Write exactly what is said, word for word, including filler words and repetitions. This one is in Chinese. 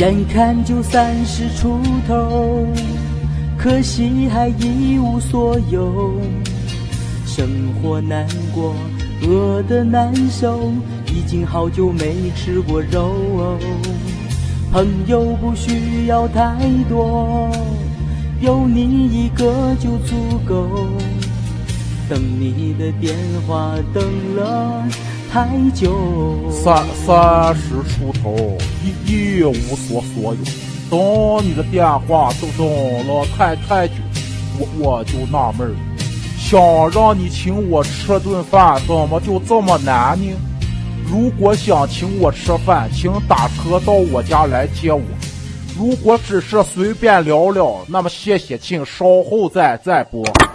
眼看就三十出头，可惜还一无所有，生活难过，饿得难受，已经好久没吃过肉。朋友不需要太多，有你一个就足够，等你的电话等了太久。 三三十出头，一一无所所有，等你的电话都等了太太久，我我就纳闷了，想让你请我吃顿饭，怎么就这么难呢？如果想请我吃饭，请打车到我家来接我。如果只是随便聊聊，那么谢谢，请稍后再再播。